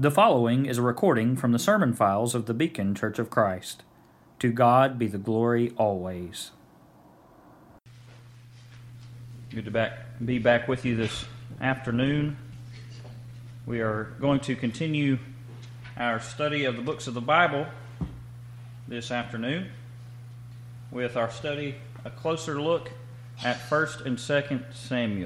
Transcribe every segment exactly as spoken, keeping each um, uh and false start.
The following is a recording from the sermon files of the Beacon Church of Christ. To God be the glory always. Good to back, be back with you this afternoon. We are going to continue our study of the books of the Bible this afternoon with our study, a closer look at First and Second Samuel.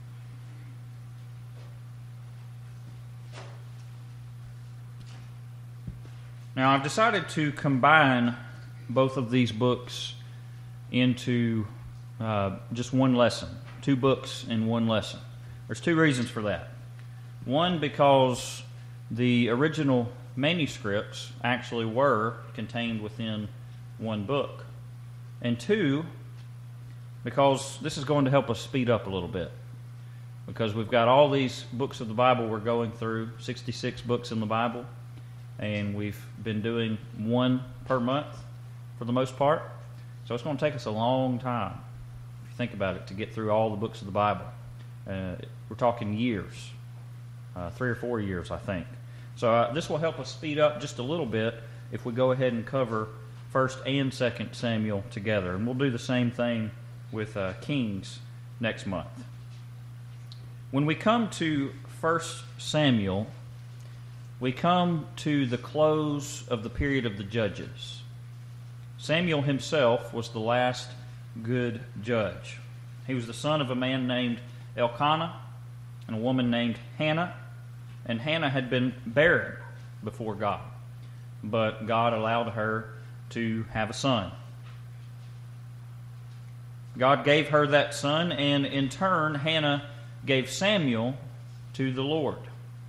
Now, I've decided to combine both of these books into uh, just one lesson, two books in one lesson. There's two reasons for that. One, because the original manuscripts actually were contained within one book. And two, because this is going to help us speed up a little bit. Because we've got all these books of the Bible we're going through, sixty-six books in the Bible. And we've been doing one per month for the most part. So it's going to take us a long time, if you think about it, to get through all the books of the Bible. Uh, we're talking years, uh, three or four years, I think. So uh, this will help us speed up just a little bit if we go ahead and cover First and Second Samuel together. And we'll do the same thing with uh, Kings next month. When we come to First Samuel, we come to the close of the period of the judges. Samuel himself was the last good judge. He was the son of a man named Elkanah and a woman named Hannah. And Hannah had been barren before God, but God allowed her to have a son. God gave her that son, and in turn, Hannah gave Samuel to the Lord.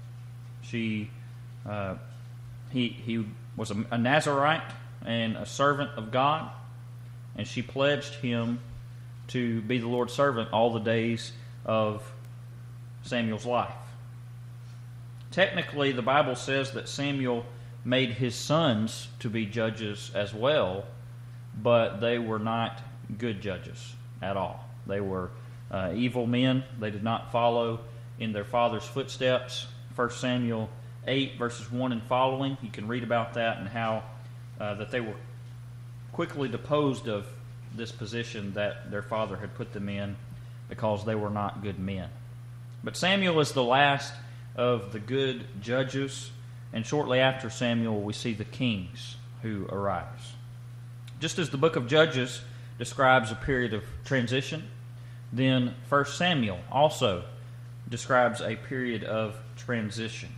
She Uh, he he was a, a Nazirite and a servant of God, and she pledged him to be the Lord's servant all the days of Samuel's life. Technically, the Bible says that Samuel made his sons to be judges as well, but they were not good judges at all. They were uh, evil men. They did not follow in their father's footsteps. First Samuel eight, verses one and following, you can read about that and how uh, that they were quickly deposed of this position that their father had put them in because they were not good men. But Samuel is the last of the good judges, and shortly after Samuel we see the kings who arise. Just as the book of Judges describes a period of transition, then First Samuel also describes a period of transition.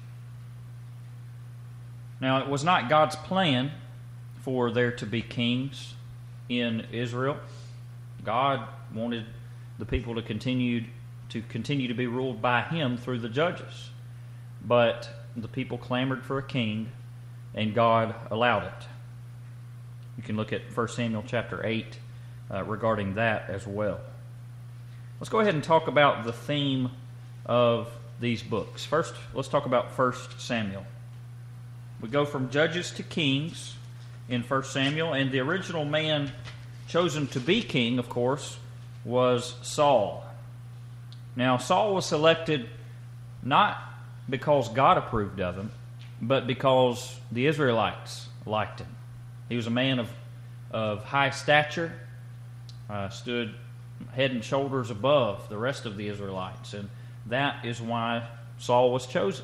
Now, it was not God's plan for there to be kings in Israel. God wanted the people to continue to continue to be ruled by Him through the judges. But the people clamored for a king, and God allowed it. You can look at First Samuel chapter eight uh, regarding that as well. Let's go ahead and talk about the theme of these books. First, let's talk about First Samuel. We go from judges to kings in First Samuel, and the original man chosen to be king, of course, was Saul. Now, Saul was selected not because God approved of him, but because the Israelites liked him. He was a man of, of high stature, uh, stood head and shoulders above the rest of the Israelites, and that is why Saul was chosen.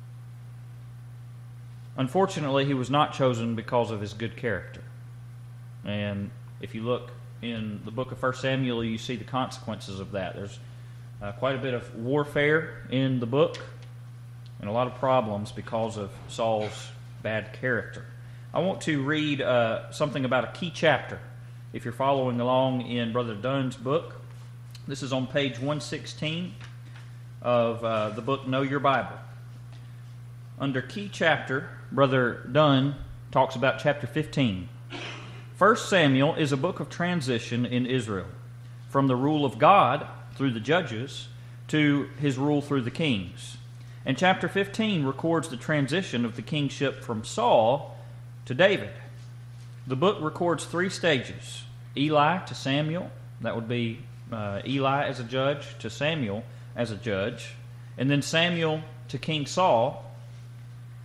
Unfortunately, he was not chosen because of his good character. And if you look in the book of First Samuel, you see the consequences of that. There's uh, quite a bit of warfare in the book and a lot of problems because of Saul's bad character. I want to read uh, something about a key chapter. If you're following along in Brother Dunn's book, this is on page one sixteen of uh, the book Know Your Bible. Under key chapter, Brother Dunn talks about chapter fifteen. First Samuel is a book of transition in Israel, from the rule of God through the judges to his rule through the kings. And chapter fifteen records the transition of the kingship from Saul to David. The book records three stages: Eli to Samuel, that would be uh, Eli as a judge to Samuel as a judge, and then Samuel to King Saul,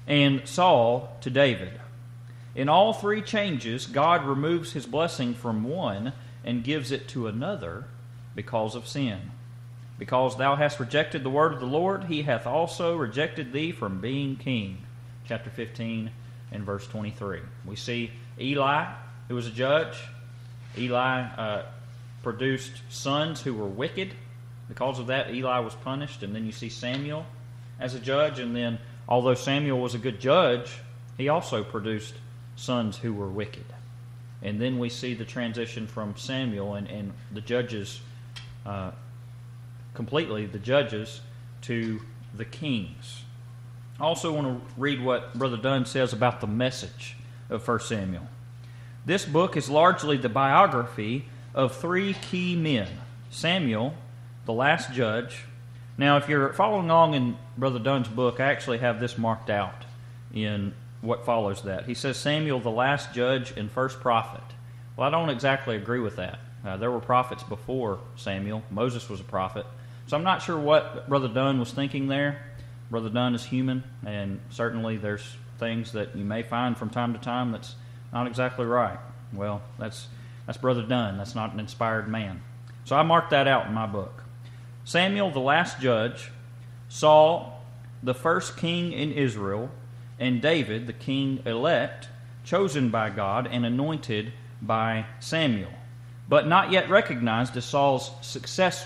and Saul to David. In all three changes, God removes his blessing from one and gives it to another because of sin. Because thou hast rejected the word of the Lord, he hath also rejected thee from being king. Chapter fifteen and verse twenty-three. We see Eli, who was a judge. Eli uh, produced sons who were wicked. Because of that, Eli was punished. And then you see Samuel as a judge. And then, although Samuel was a good judge, he also produced sons who were wicked. And then we see the transition from Samuel and, and the judges, uh, completely the judges, to the kings. I also want to read what Brother Dunn says about the message of First Samuel. This book is largely the biography of three key men: Samuel, the last judge. Now, if you're following along in Brother Dunn's book, I actually have this marked out in what follows that. He says Samuel, the last judge and first prophet. Well, I don't exactly agree with that. Uh, there were prophets before Samuel. Moses was a prophet. So I'm not sure what Brother Dunn was thinking there. Brother Dunn is human, and certainly there's things that you may find from time to time that's not exactly right. Well, that's that's Brother Dunn. That's not an inspired man. So I marked that out in my book. Samuel, the last judge, Saul, the first king in Israel, and David, the king elect, chosen by God and anointed by Samuel, but not yet recognized as Saul's successor.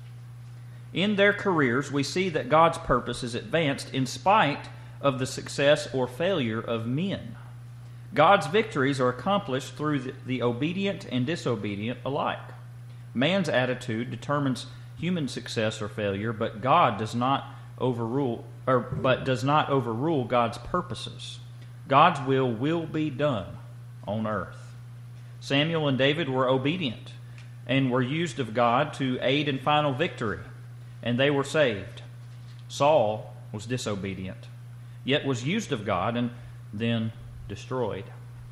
In their careers, we see that God's purpose is advanced in spite of the success or failure of men. God's victories are accomplished through the, the obedient and disobedient alike. Man's attitude determines human success or failure, but God does not overrule, or but does not overrule God's purposes. God's will will be done on earth. Samuel and David were obedient and were used of God to aid in final victory, and they were saved. Saul was disobedient, yet was used of God and then destroyed.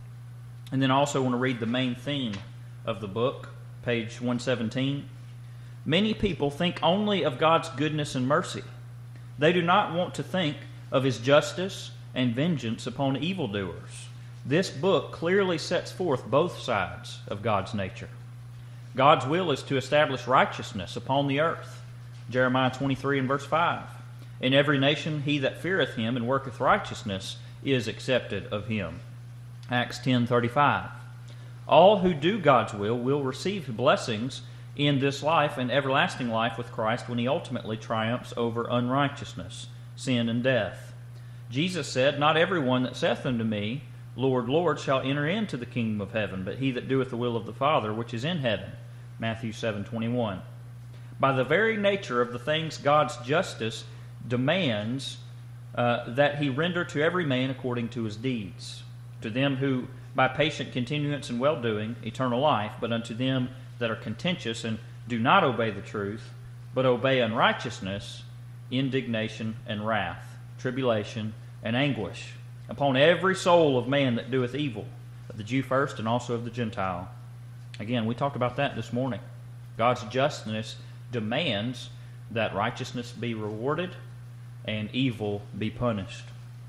And then I also want to read the main theme of the book, page one seventeen. Many people think only of God's goodness and mercy. They do not want to think of His justice and vengeance upon evildoers. This book clearly sets forth both sides of God's nature. God's will is to establish righteousness upon the earth. Jeremiah twenty-three and verse five. In every nation he that feareth him and worketh righteousness is accepted of him. Acts ten thirty-five. All who do God's will will receive blessings in this life and everlasting life with Christ when he ultimately triumphs over unrighteousness, sin, and death. Jesus said, Not everyone that saith unto me, Lord, Lord, shall enter into the kingdom of heaven, but he that doeth the will of the Father which is in heaven. Matthew seven twenty-one. By the very nature of the things God's justice demands uh, that he render to every man according to his deeds. To them who, by patient continuance and well-doing, eternal life, but unto them that are contentious and do not obey the truth, but obey unrighteousness, indignation and wrath, tribulation and anguish, upon every soul of man that doeth evil, of the Jew first and also of the Gentile. Again, we talked about that this morning. God's justness demands that righteousness be rewarded and evil be punished.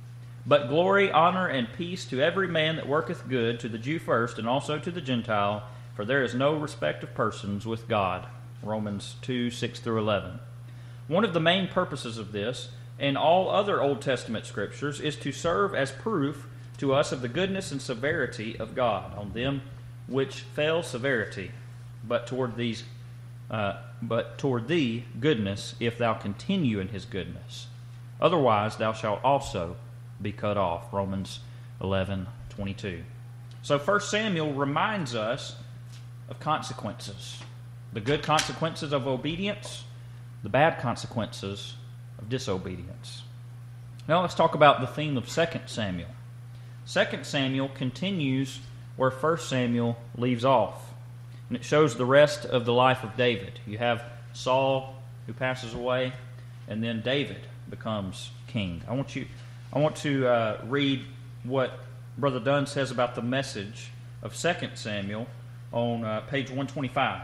But glory, honor, and peace to every man that worketh good, to the Jew first and also to the Gentile, for there is no respect of persons with God. Romans two, six through eleven. One of the main purposes of this, and all other Old Testament scriptures, is to serve as proof to us of the goodness and severity of God on them which fail severity, but toward these, uh, but toward thee goodness, if thou continue in his goodness. Otherwise thou shalt also be cut off. Romans eleven twenty-two. So First Samuel reminds us of consequences. The good consequences of obedience, the bad consequences of disobedience. Now let's talk about the theme of Second Samuel. Second Samuel continues where First Samuel leaves off, and it shows the rest of the life of David. You have Saul who passes away, and then David becomes king. I want you, I want to uh, read what Brother Dunn says about the message of Second Samuel on uh, page one twenty-five.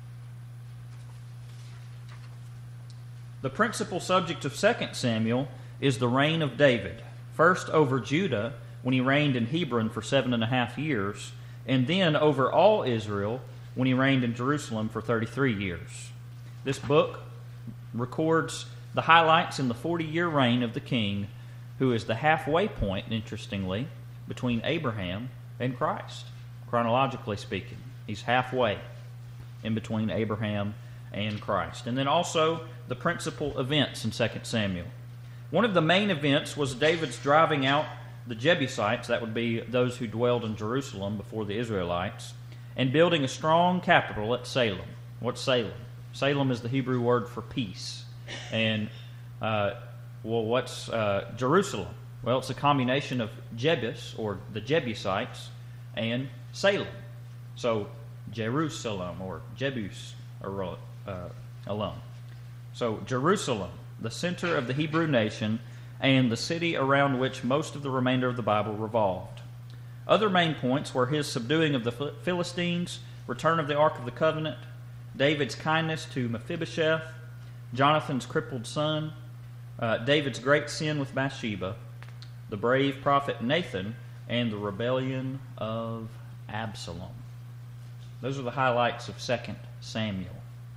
The principal subject of Second Samuel is the reign of David, first over Judah when he reigned in Hebron for seven and a half years, and then over all Israel when he reigned in Jerusalem for thirty-three years. This book records the highlights in the forty-year reign of the king, who is the halfway point, interestingly, between Abraham and Christ. Chronologically speaking, he's halfway in between Abraham and Christ. And then also the principal events in Second Samuel. One of the main events was David's driving out the Jebusites, that would be those who dwelled in Jerusalem before the Israelites, and building a strong capital at Salem. What's Salem? Salem is the Hebrew word for peace. And, uh, well, what's uh, Jerusalem? Well, it's a combination of Jebus, or the Jebusites, and Salem. So, Jerusalem, or Jebus, or, uh, alone. So, Jerusalem, the center of the Hebrew nation, and the city around which most of the remainder of the Bible revolved. Other main points were his subduing of the Philistines, return of the Ark of the Covenant, David's kindness to Mephibosheth, Jonathan's crippled son, uh, David's great sin with Bathsheba, the brave prophet Nathan, and the rebellion of Absalom. Those are the highlights of Second Samuel.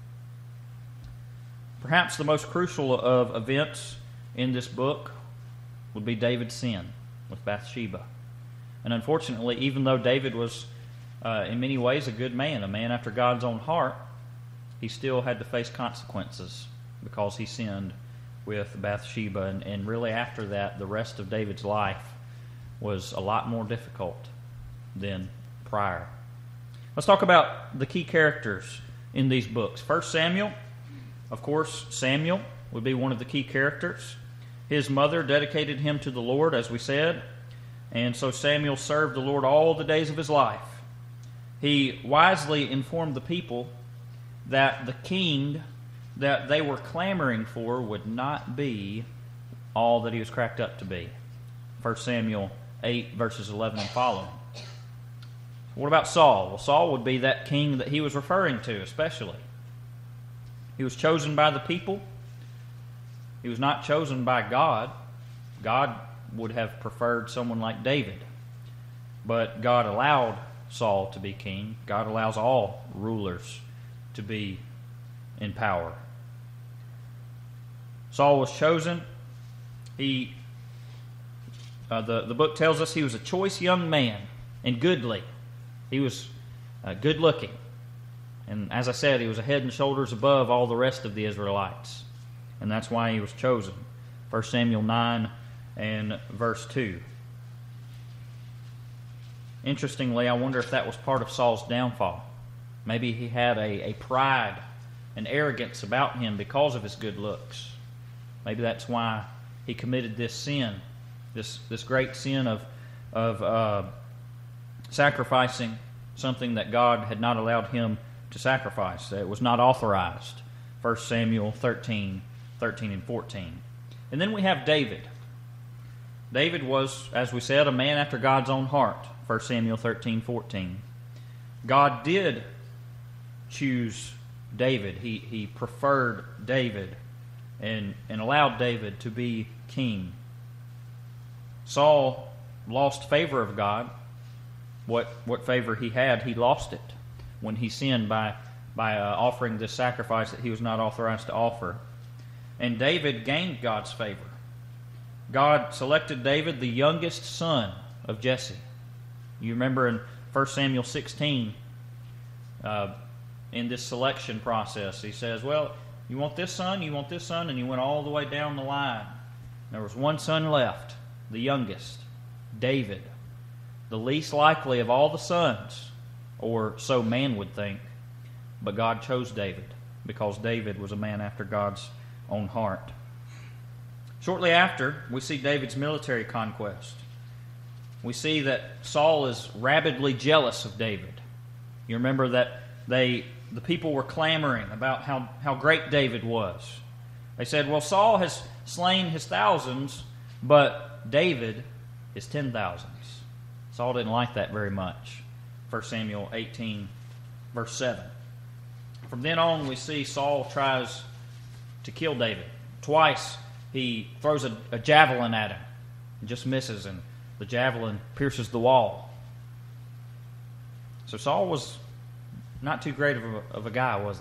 Perhaps the most crucial of events in this book would be David's sin with Bathsheba. And unfortunately, even though David was uh, in many ways a good man, a man after God's own heart, he still had to face consequences because he sinned with Bathsheba. And, and really after that, the rest of David's life was a lot more difficult than prior. Let's talk about the key characters in these books. First Samuel, of course, Samuel would be one of the key characters. His mother dedicated him to the Lord, as we said, and so Samuel served the Lord all the days of his life. He wisely informed the people that the king that they were clamoring for would not be all that he was cracked up to be. First Samuel eight, verses eleven and following. What about Saul? Well, Saul would be that king that he was referring to, especially. He was chosen by the people. He was not chosen by God. God would have preferred someone like David. But God allowed Saul to be king. God allows all rulers to be in power. Saul was chosen. He, uh, the, the book tells us he was a choice young man and goodly. He was uh, good looking. And as I said, he was a head and shoulders above all the rest of the Israelites. And that's why he was chosen. First Samuel nine and verse two. Interestingly, I wonder if that was part of Saul's downfall. Maybe he had a, a pride and arrogance about him because of his good looks. Maybe that's why he committed this sin, this this great sin of, of uh, sacrificing something that God had not allowed him to sacrifice. It was not authorized. First Samuel thirteen, thirteen and fourteen. And then we have David. David was, as we said, a man after God's own heart. First Samuel thirteen, fourteen. God did choose David. He he preferred David and, and allowed David to be king. Saul lost favor of God. What what favor he had, he lost it when he sinned by, by uh, offering this sacrifice that he was not authorized to offer. And David gained God's favor. God selected David, the youngest son of Jesse. You remember in First Samuel sixteen, uh, in this selection process, he says, well, you want this son, you want this son, and he went all the way down the line. There was one son left, the youngest, David, the least likely of all the sons, or so man would think. But God chose David because David was a man after God's own heart. Shortly after, we see David's military conquest. We see that Saul is rabidly jealous of David. You remember that they, the people were clamoring about how, how great David was. They said, well, Saul has slain his thousands, but David is ten thousands. Saul didn't like that very much. First Samuel eighteen, verse seven. From then on, we see Saul tries to kill David. Twice he throws a, a javelin at him and just misses, and the javelin pierces the wall. So Saul was not too great of a, of a guy, was he?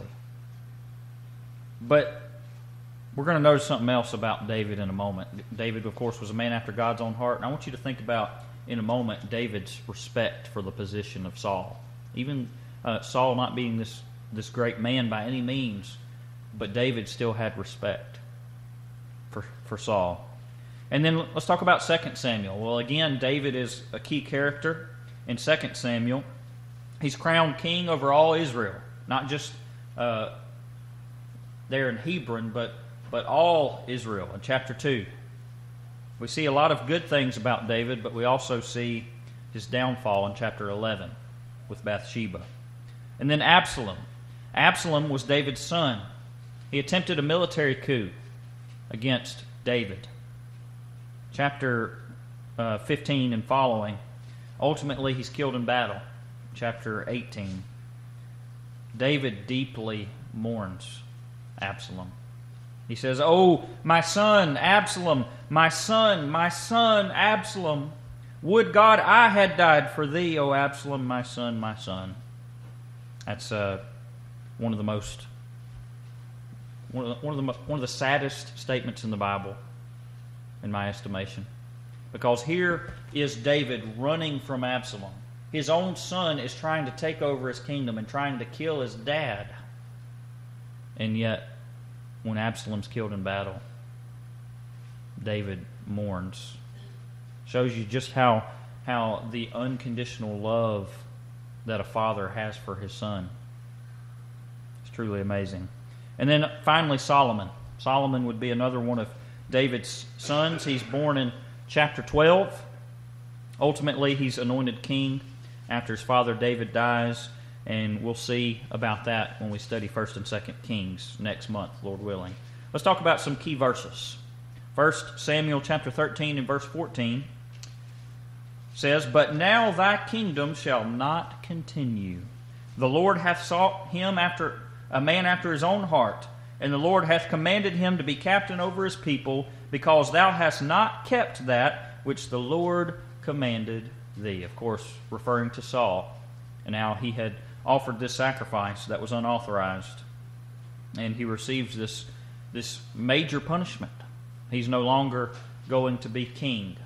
But we're going to notice something else about David in a moment. David, of course, was a man after God's own heart, and I want you to think about, in a moment, David's respect for the position of Saul. Even uh, Saul not being this, this great man by any means, but David still had respect for, for Saul. And then let's talk about Second Samuel. Well, again, David is a key character in Second Samuel. He's crowned king over all Israel, not just uh, there in Hebron, but, but all Israel in chapter two. We see a lot of good things about David, but we also see his downfall in chapter eleven with Bathsheba. And then Absalom. Absalom was David's son. He attempted a military coup against David. Chapter uh, fifteen and following, ultimately he's killed in battle. Chapter eighteen. David deeply mourns Absalom. He says, "Oh, my son, Absalom, my son, my son, Absalom. Would God I had died for thee, O Absalom, my son, my son." That's uh, one of the most, one of the, one of the most, one of the saddest statements in the Bible, in my estimation, because here is David running from Absalom. His own son is trying to take over his kingdom and trying to kill his dad. And yet, when Absalom's killed in battle, David mourns. Shows you just how, how the unconditional love that a father has for his son. It's truly amazing. And then finally, Solomon. Solomon would be another one of David's sons. He's born in chapter twelve. Ultimately, he's anointed king after his father David dies, and we'll see about that when we study First and Second Kings next month, Lord willing. Let's talk about some key verses. First Samuel chapter thirteen and verse fourteen says, "But now thy kingdom shall not continue. The Lord hath sought him after a man after his own heart, and the Lord hath commanded him to be captain over his people, because thou hast not kept that which the Lord commanded thee." Of course, referring to Saul and how he had offered this sacrifice that was unauthorized, and he receives this, this major punishment. He's no longer going to be king.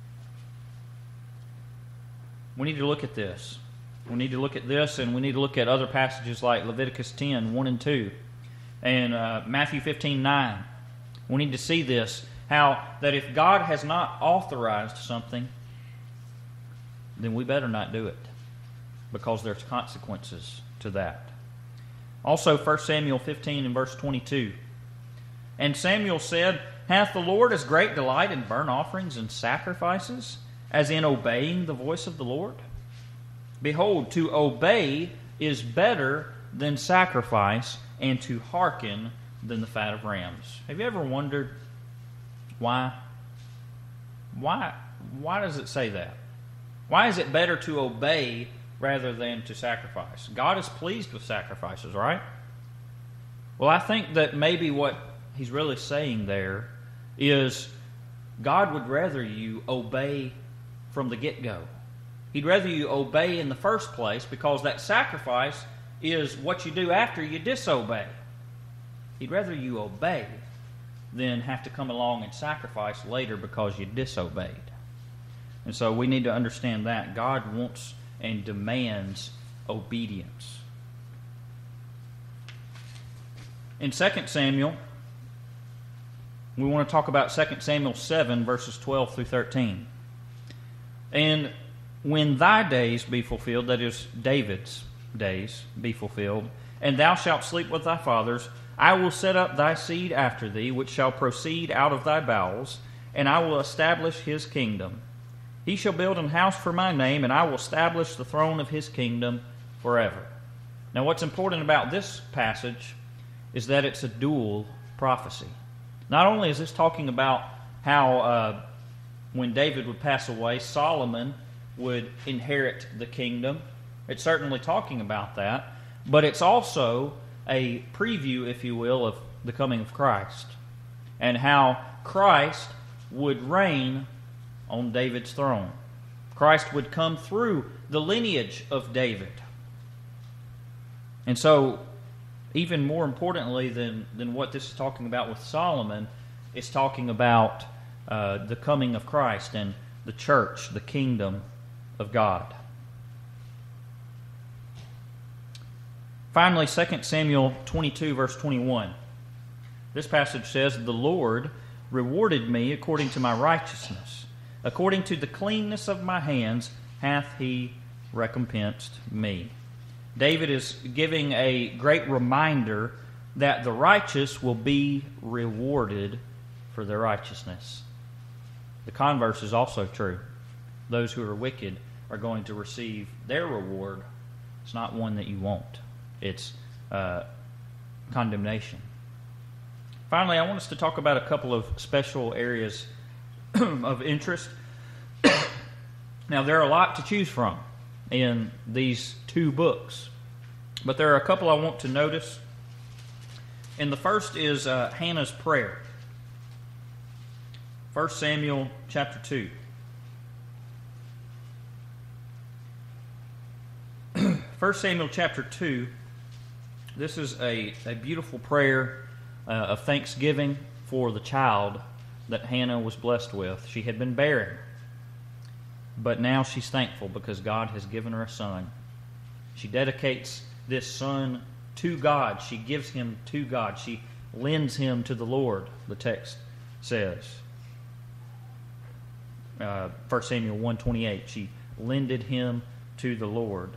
We need to look at this. We need to look at this, and we need to look at other passages like Leviticus ten, one and two, and uh, Matthew fifteen, nine. We need to see this, how that if God has not authorized something, then we better not do it, because there's consequences to that. Also, First Samuel fifteen and verse twenty-two. "And Samuel said, Hath the Lord as great delight in burnt offerings and sacrifices, as in obeying the voice of the Lord? Behold, to obey is better than sacrifice, and to hearken than the fat of rams." Have you ever wondered why? Why, why does it say that? Why is it better to obey rather than to sacrifice? God is pleased with sacrifices, right? Well, I think that maybe what he's really saying there is God would rather you obey from the get-go. He'd rather you obey in the first place, because that sacrifice is what you do after you disobey. He'd rather you obey than have to come along and sacrifice later because you disobeyed. And so we need to understand that God wants and demands obedience. In Second Samuel, we want to talk about Second Samuel seven, verses twelve through thirteen. "And when thy days be fulfilled," that is, David's days, "be fulfilled, and thou shalt sleep with thy fathers, I will set up thy seed after thee, which shall proceed out of thy bowels, and I will establish his kingdom. He shall build an house for my name, and I will establish the throne of his kingdom forever." Now, what's important about this passage is that it's a dual prophecy. Not only is this talking about how uh, when David would pass away, Solomon would inherit the kingdom. It's certainly talking about that, but it's also a preview, if you will, of the coming of Christ, and how Christ would reign on David's throne. Christ would come through the lineage of David. And so, even more importantly than, than what this is talking about with Solomon, it's talking about uh, the coming of Christ and the church, the kingdom of God. Finally, Second Samuel twenty-two, verse twenty-one. This passage says, "The Lord rewarded me according to my righteousness. According to the cleanness of my hands hath he recompensed me." David is giving a great reminder that the righteous will be rewarded for their righteousness. The converse is also true. Those who are wicked are going to receive their reward. It's not one that you want. It's uh, condemnation. Finally, I want us to talk about a couple of special areas of interest. Now, there are a lot to choose from in these two books, but there are a couple I want to notice. And the first is uh, Hannah's prayer. First Samuel chapter two. First Samuel chapter two, this is a, a beautiful prayer uh, of thanksgiving for the child that Hannah was blessed with. She had been barren, but now she's thankful because God has given her a son. She dedicates this son to God. She gives him to God. She lends him to the Lord, the text says. Uh, First Samuel one twenty-eight, she lended him to the Lord.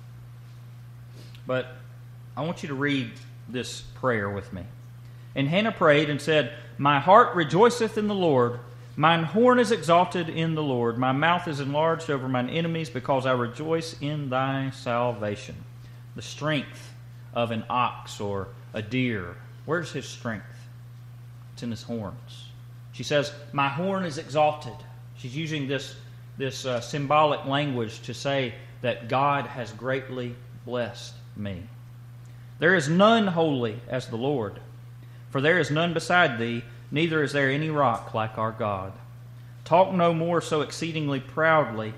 But I want you to read this prayer with me. "And Hannah prayed and said, My heart rejoiceth in the Lord. Mine horn is exalted in the Lord. My mouth is enlarged over mine enemies, because I rejoice in thy salvation." The strength of an ox or a deer. Where's his strength? It's in his horns. She says, my horn is exalted. She's using this, this uh, symbolic language to say that God has greatly blessed me. "There is none holy as the Lord, for there is none beside thee, neither is there any rock like our God. Talk no more so exceedingly proudly.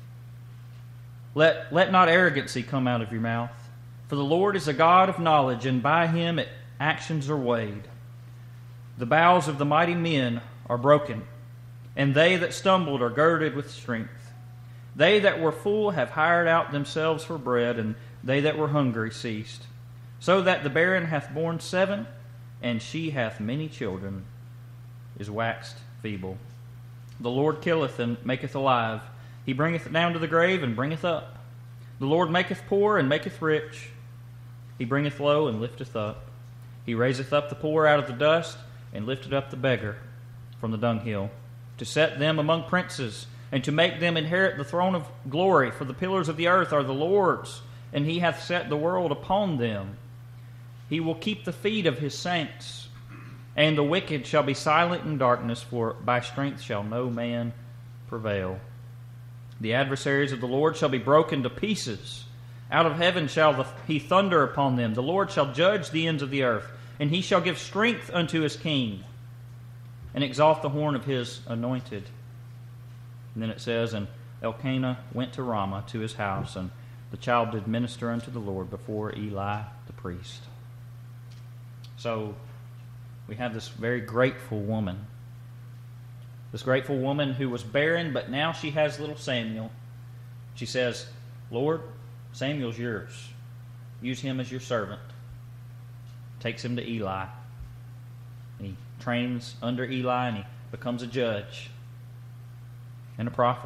Let, let not arrogancy come out of your mouth. For the Lord is a God of knowledge, and by him it, actions are weighed. The bows of the mighty men are broken, and they that stumbled are girded with strength. They that were full have hired out themselves for bread, and they that were hungry ceased. So that the barren hath borne seven, and she hath many children, is waxed feeble. The Lord killeth and maketh alive. He bringeth down to the grave and bringeth up. The Lord maketh poor and maketh rich. He bringeth low and lifteth up. He raiseth up the poor out of the dust, and lifteth up the beggar from the dunghill, to set them among princes, and to make them inherit the throne of glory. For the pillars of the earth are the Lord's, and he hath set the world upon them. He will keep the feet of his saints, and the wicked shall be silent in darkness, for by strength shall no man prevail. The adversaries of the Lord shall be broken to pieces. Out of heaven shall the, he thunder upon them. The Lord shall judge the ends of the earth, and he shall give strength unto his king, and exalt the horn of his anointed. And then it says, and Elkanah went to Ramah to his house, and the child did minister unto the Lord before Eli the priest. So we have this very grateful woman. This grateful woman who was barren, but now she has little Samuel. She says, Lord, Samuel's yours. Use him as your servant. Takes him to Eli. He trains under Eli, and he becomes a judge and a prophet.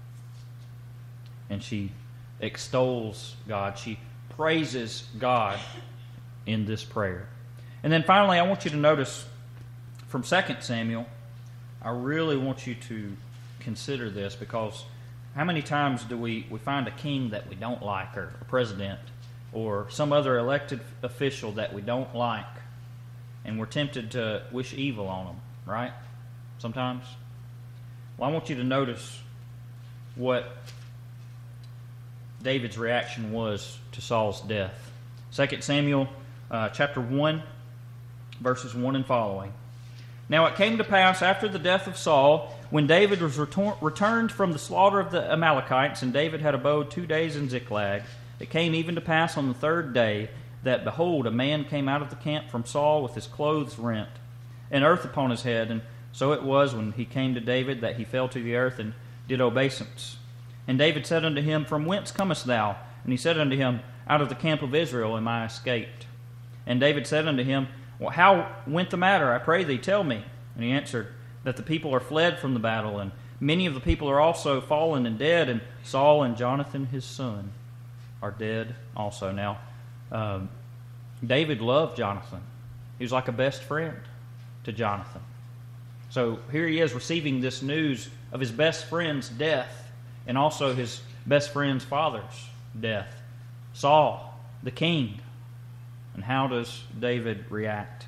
And she extols God. She praises God in this prayer. And then finally, I want you to notice from Second Samuel, I really want you to consider this, because how many times do we, we find a king that we don't like, or a president, or some other elected official that we don't like, and we're tempted to wish evil on them, right? Sometimes. Well, I want you to notice what David's reaction was to Saul's death. Second Samuel uh, chapter one, verses one and following. Now it came to pass after the death of Saul, when David was retor- returned from the slaughter of the Amalekites, and David had abode two days in Ziklag, it came even to pass on the third day that, behold, a man came out of the camp from Saul with his clothes rent, and earth upon his head. And so it was, when he came to David, that he fell to the earth and did obeisance. And David said unto him, From whence comest thou? And he said unto him, Out of the camp of Israel am I escaped. And David said unto him, Well, how went the matter? I pray thee, tell me. And he answered, That the people are fled from the battle, and many of the people are also fallen and dead, and Saul and Jonathan his son are dead also. Now, um, David loved Jonathan. He was like a best friend to Jonathan. So here he is receiving this news of his best friend's death, and also his best friend's father's death, Saul, the king. And how does David react?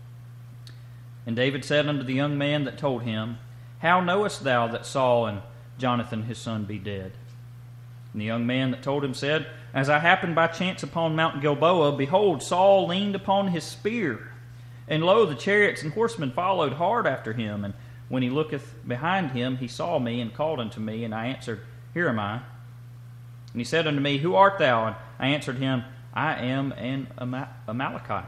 And David said unto the young man that told him, How knowest thou that Saul and Jonathan his son be dead? And the young man that told him said, As I happened by chance upon Mount Gilboa, behold, Saul leaned upon his spear, and lo, the chariots and horsemen followed hard after him. And when he looketh behind him, he saw me, and called unto me, and I answered, Here am I. And he said unto me, Who art thou? And I answered him, I am an Amalekite.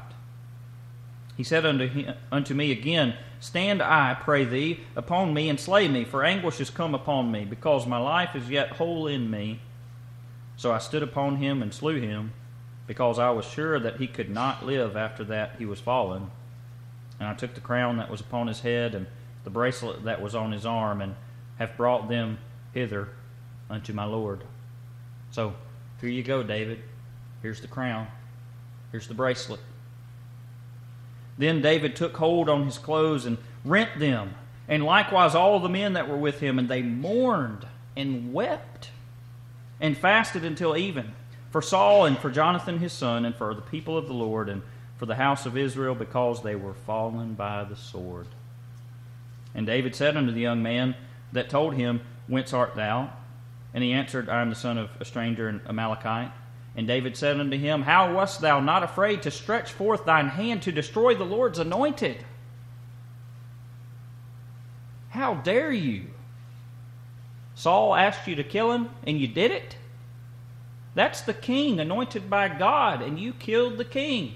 He said unto, him, unto me again, Stand, I pray thee, upon me, and slay me, for anguish is come upon me, because my life is yet whole in me. So I stood upon him and slew him, because I was sure that he could not live after that he was fallen. And I took the crown that was upon his head, and the bracelet that was on his arm, and have brought them hither unto my Lord. So, here you go, David. Here's the crown. Here's the bracelet. Then David took hold on his clothes and rent them, and likewise all the men that were with him, and they mourned and wept and fasted until even for Saul and for Jonathan his son, and for the people of the Lord, and for the house of Israel, because they were fallen by the sword. And David said unto the young man that told him, Whence art thou? And he answered, I am the son of a stranger and Amalekite. And David said unto him, How wast thou not afraid to stretch forth thine hand to destroy the Lord's anointed? How dare you? Saul asked you to kill him, and you did it? That's the king anointed by God, and you killed the king.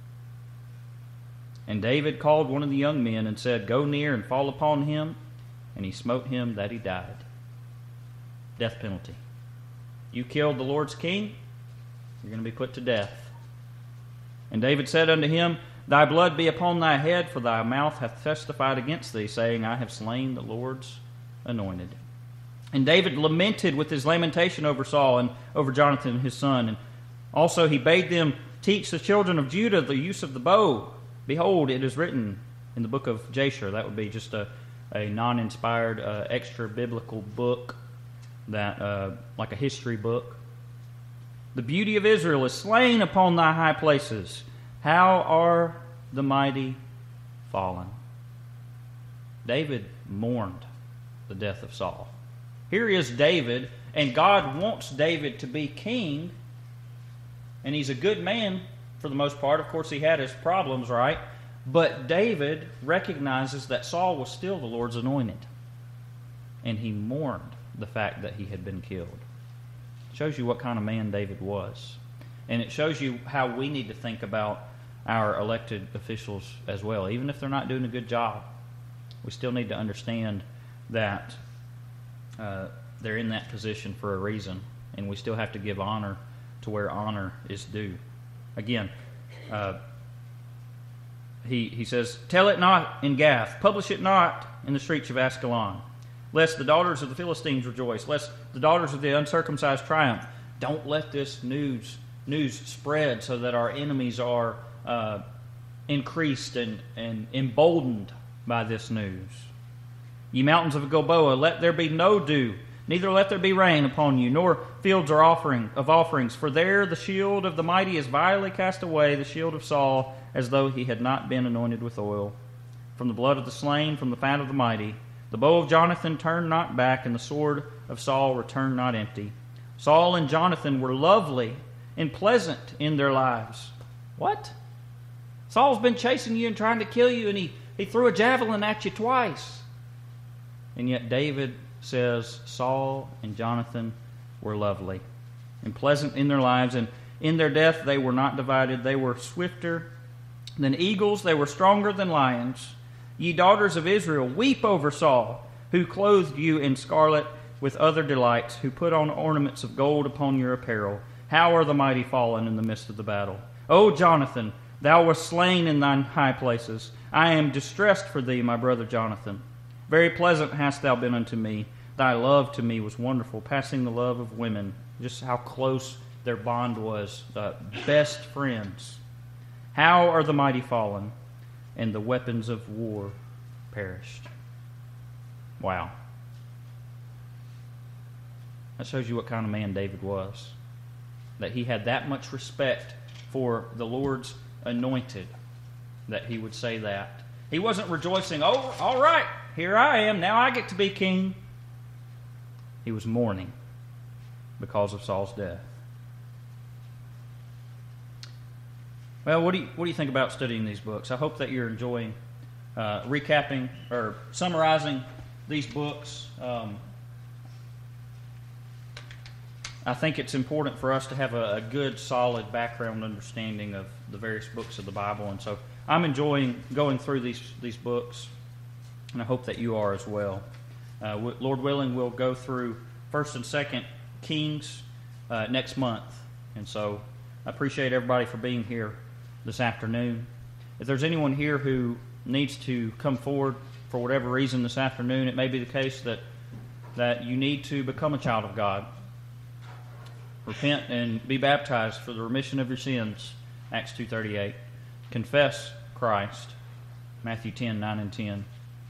And David called one of the young men and said, Go near and fall upon him. And he smote him that he died. Death penalty. You killed the Lord's king, you're going to be put to death. And David said unto him, Thy blood be upon thy head, for thy mouth hath testified against thee, saying, I have slain the Lord's anointed. And David lamented with his lamentation over Saul and over Jonathan his son. And also he bade them teach the children of Judah the use of the bow. Behold, it is written in the book of Jasher. That would be just a, a non-inspired, uh, extra-biblical book, that uh, like a history book. The beauty of Israel is slain upon thy high places. How are the mighty fallen? David mourned the death of Saul. Here is David, and God wants David to be king, and he's a good man for the most part. Of course, he had his problems, right? But David recognizes that Saul was still the Lord's anointed, and he mourned the fact that he had been killed. It shows you what kind of man David was. And it shows you how we need to think about our elected officials as well. Even if they're not doing a good job, we still need to understand that uh, they're in that position for a reason, and we still have to give honor to where honor is due. Again, uh, he, he says, Tell it not in Gath, publish it not in the streets of Askelon, lest the daughters of the Philistines rejoice, lest the daughters of the uncircumcised triumph. Don't let this news news spread so that our enemies are uh, increased and, and emboldened by this news. Ye mountains of Gilboa, let there be no dew, neither let there be rain upon you, nor fields or offering of offerings. For there the shield of the mighty is vilely cast away, the shield of Saul, as though he had not been anointed with oil. From the blood of the slain, from the fat of the mighty, the bow of Jonathan turned not back, and the sword of Saul returned not empty. Saul and Jonathan were lovely and pleasant in their lives. What? Saul's been chasing you and trying to kill you, and he He threw a javelin at you twice. And yet David says Saul and Jonathan were lovely and pleasant in their lives, and in their death they were not divided. They were swifter than eagles. They were stronger than lions. Ye daughters of Israel, weep over Saul, who clothed you in scarlet with other delights, who put on ornaments of gold upon your apparel. How are the mighty fallen in the midst of the battle? O Jonathan, thou wast slain in thine high places. I am distressed for thee, my brother Jonathan. Very pleasant hast thou been unto me. Thy love to me was wonderful, passing the love of women. Just how close their bond was. The best friends. How are the mighty fallen, and the weapons of war perished. Wow. That shows you what kind of man David was. That he had that much respect for the Lord's anointed, that he would say that. He wasn't rejoicing, oh, all right, here I am, now I get to be king. He was mourning because of Saul's death. Well, what do you what do you think about studying these books? I hope that you're enjoying uh, recapping or summarizing these books. Um, I think it's important for us to have a, a good, solid background understanding of the various books of the Bible, and so I'm enjoying going through these these books, and I hope that you are as well. Uh, w- Lord willing, we'll go through First and Second Kings uh, next month, and so I appreciate everybody for being here this afternoon. If there's anyone here who needs to come forward for whatever reason this afternoon, it may be the case that that you need to become a child of God. Repent and be baptized for the remission of your sins, Acts two thirty-eight. Confess Christ, Matthew ten, nine and ten.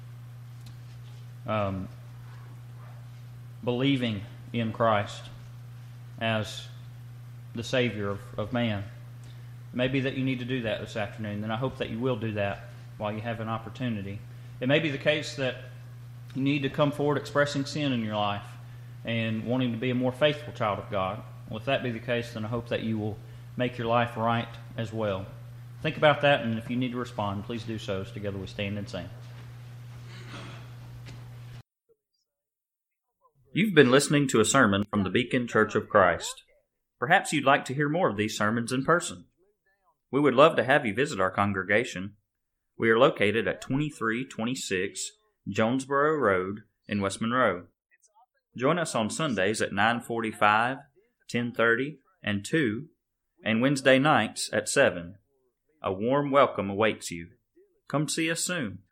Um, believing in Christ as the Savior of, of man. It may be that you need to do that this afternoon, and I hope that you will do that while you have an opportunity. It may be the case that you need to come forward expressing sin in your life and wanting to be a more faithful child of God. Well, if that be the case, then I hope that you will make your life right as well. Think about that, and if you need to respond, please do so as together we stand and sing. You've been listening to a sermon from the Beacon Church of Christ. Perhaps you'd like to hear more of these sermons in person. We would love to have you visit our congregation. We are located at twenty-three twenty-six Jonesboro Road in West Monroe. Join us on Sundays at nine forty-five, ten thirty, and two, and Wednesday nights at seven. A warm welcome awaits you. Come see us soon.